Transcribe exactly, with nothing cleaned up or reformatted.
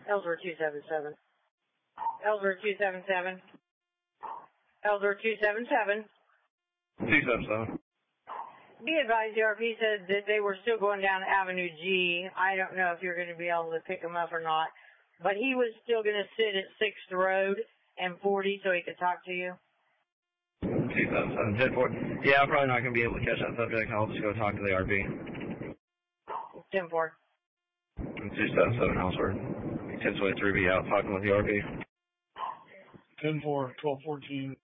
Ellsworth two seven seven. Ellsworth two seven seven. Ellsworth two seven seven. two seven seven. Be advised, the R P said that they were still going down Avenue G. I don't know if you're going to be able to pick them up or not. But he was still going to sit at sixth Road and forty so he could talk to you. two seven seven, ten four. Yeah, I'm probably not going to be able to catch that subject. I'll just go talk to the R P. ten four. two seven seven, Ellsworth. ten twenty-three, be out talking with the R P. ten four, twelve fourteen.